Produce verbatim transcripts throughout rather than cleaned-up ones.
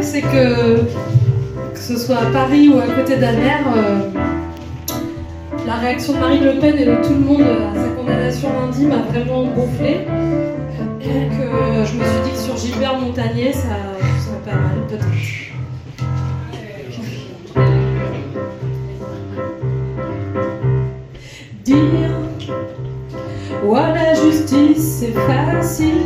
c'est que, que ce soit à Paris ou à côté d'Amer, euh, la réaction de Marine Le Pen et de tout le monde à sa condamnation lundi m'a vraiment gonflé. Donc euh, je me suis dit que sur Gilbert Montagné, ça serait pas mal, peut-être. Dire ouais, la justice c'est facile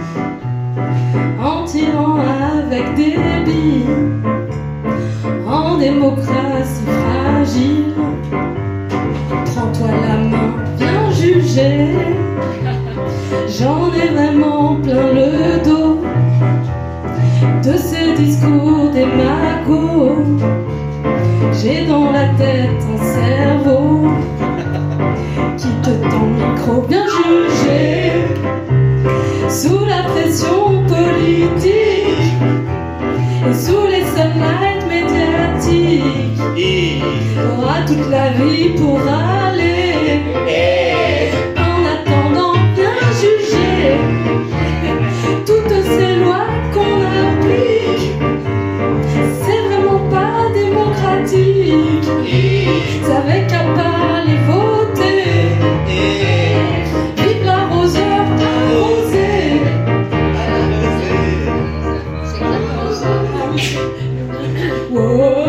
en tirant avec des billes, en démocratie fragile. Prends-toi la main, viens juger. J'en ai vraiment plein le dos de ces discours des magos. J'ai dans la tête un cerveau qui te tend le micro, bien jugé. Sous la pression politique et sous les sunlights médiatiques, t'auras toute la vie pour aller. En attendant, bien juger toutes ces lois qu'on applique. C'est vraiment pas démocratique. T'avais qu'à pas les voter. Vive l'arroseur arrosé. Oh,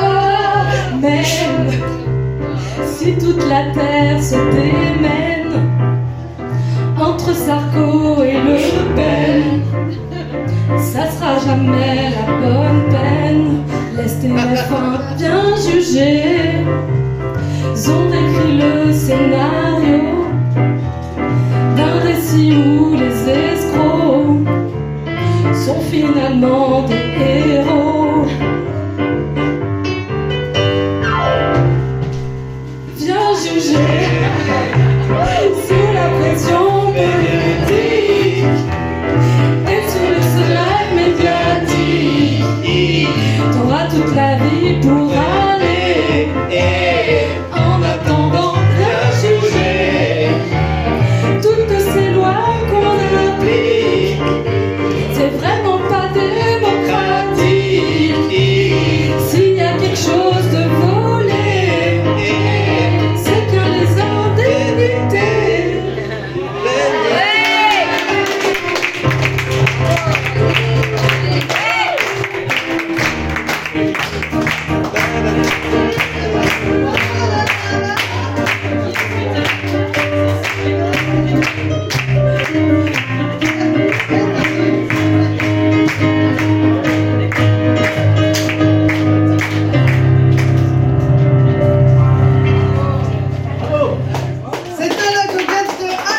même si toute la terre se démène entre Sarko et Le Pen, ça sera jamais la bonne peine. Laisse tes fins bien juger. Ils ont écrit le scénario d'un récit où les escrocs sont finalement des